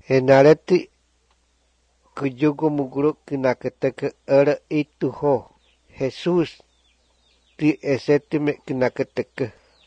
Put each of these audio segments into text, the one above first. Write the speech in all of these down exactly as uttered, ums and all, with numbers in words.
Henareti kuyugo muguru kinaketeke era ituho. Jesús ti esetime kinaketeke.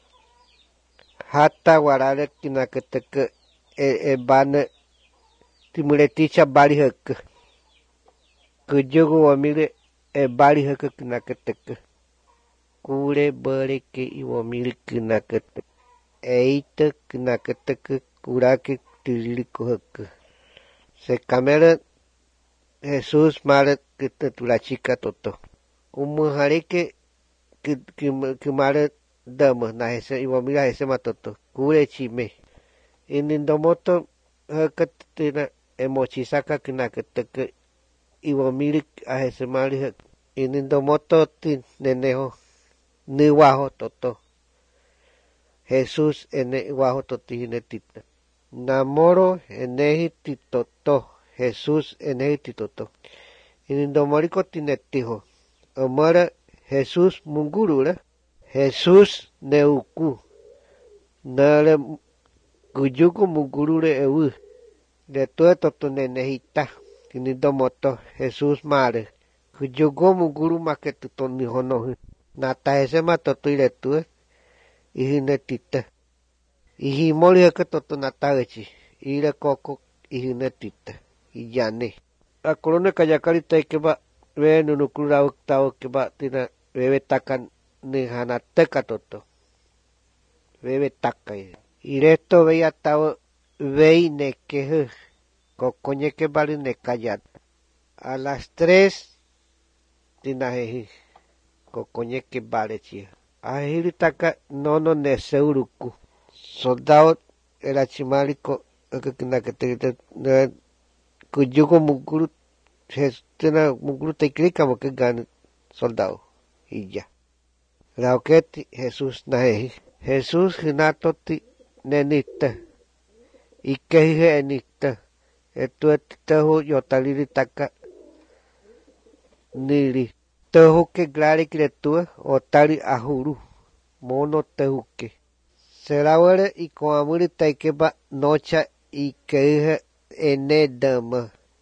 Hata warare kinaketeke e bane timuleticha bari heke. Kuyugo wamire e bari heke kinaketeke. Kure bari ke iwamire kinaketeke. Eite kinaketeke kurake tiriliko heke. Se camera Jesús mare que te tulachika toto. Umuhari que que que mare dama na ese iwamira ese matoto. Kure chime. Inindomoto hakatina emochisaka kinaketeke iwamiri a ese mari inindomoto tin neneho ni waho toto. Jesús ene waho toti hinetita. Namoro enehi titoto. Jesús enehi titoto. Inindomoriko tinetiho. Amara Jesús mungurura. Jesús neuku. Nare kuyuku mungurure ewu. De todo toto nenehita. Inindomoto Jesús mare. Kuyugo munguru maketuto nihonohu. Nata ese matoto iretue. Ihinetita. Ihimori heke toto natagechi. Ire koko ihinetita. Iyane. Akorone kayakari taikeba. Ve nunukura uktao keba tina. Bebe takan nihanateka toto. Bebe taka. Iresto veía tao. Vei nekehe. Kokoñe que vale nekayat. A las tres. Tinajeji. Kokoñe que vale chia. Ahiritaka nono neseuruku. Soldado era chimálico que kuyugo muguru tena muguru teikrica porque gana soldado y ya. Rauketi Jesús naeji. Jesús hinatoti nenita. Ikeje enita. Etuetitehu yotaliri-taka niri. Tehu que glari criatura otari ahuru. Mono tehuke. Serawere y coamuri taikeba nocha y que ene dama.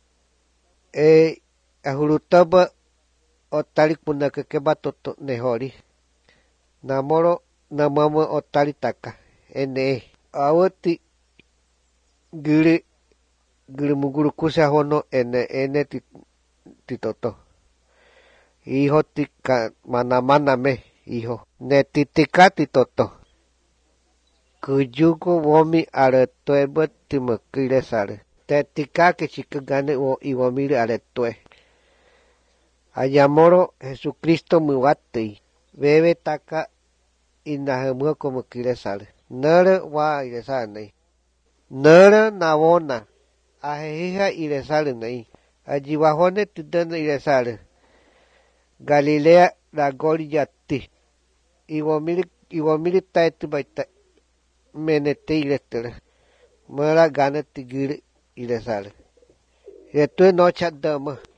E ahurutaba otari kunake keba toto nehori. Namoro namama otari taka. Ene. Awati giri giri muguru kusa hono ene ene titoto. Hijo tika manamana me hijo. Netitika titoto. Kuyugo womi aretoe timakire sare. Tetika que chica gane o iwamire aretoe. Ayamoro Jesucristo muwate. Bebe taka inahemua como kire sare. Nere wa iresane. Nere nabona. Ajehija iresare nei. Allibajone tidene iresare. Galilea la Goliati. Iwamiri iwamiri taetu baita. Menete irestere. Mera gane tigiri iresare. Esto es noche dama.